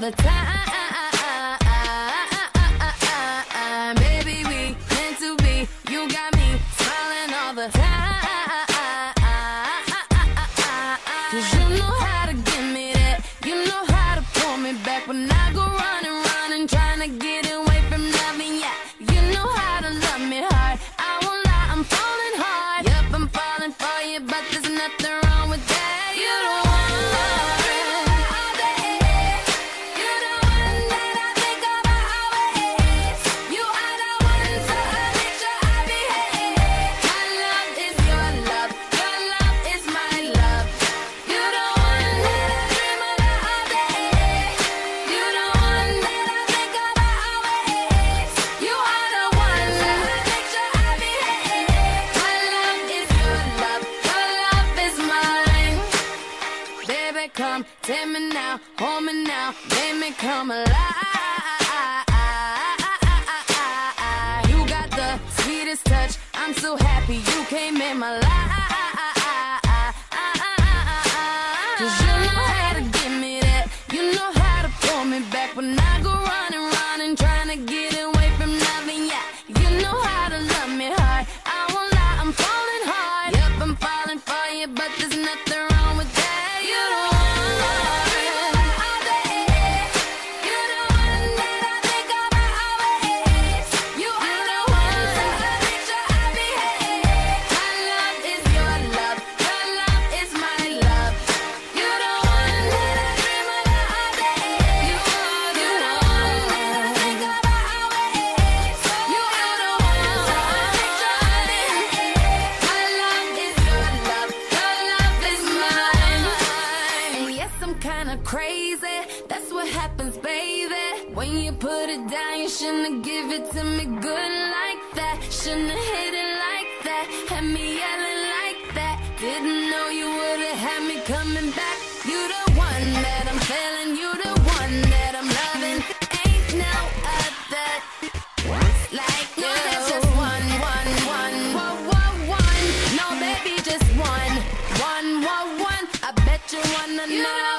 the time. Baby, we meant to be. You got me smiling all the time. 'Cause you know how to give me that. You know how to pull me back when I go running, trying to get away from loving ya. You know how to love me hard. I won't lie, I'm falling hard. Yep, I'm falling for you, but there's nothing wrong with that. You don't want all day. You the one that I think about always. You are the one, so I make sure I behave. My love is your love is my love. You the one that I dream about all day. You the one that I think about always. You are the one, so I make sure I behave. My love is your love is mine. Baby, come take me now, hold me now, make me come alive. You got the sweetest touch, I'm so happy you came in my life. 'Cause you know how to give me that. You know how to pull me back when I go running, trying to get away from loving ya. You know how to love me hard. I won't lie, I'm falling hard. Yep, I'm falling for you, but there's nothing wrong with that. You don't want all day. You the one that I think about always. You are the one, so I make sure I behave. My love is your love is my love. You the one that I dream about all day. You are the one that I think about always. You are the one, so I make sure I behave. My love is your love is mine. And yes, I'm kinda crazy. That's what happens, baby. When you put it down, you shouldn't give it to me good like that. Shouldn't have hit it like that. Had me yelling like that. Didn't know you would've had me coming back. You the one that I'm feeling. You the one that I'm loving. Ain't no other like you. There's just one. No, baby, just one. I bet you wanna know.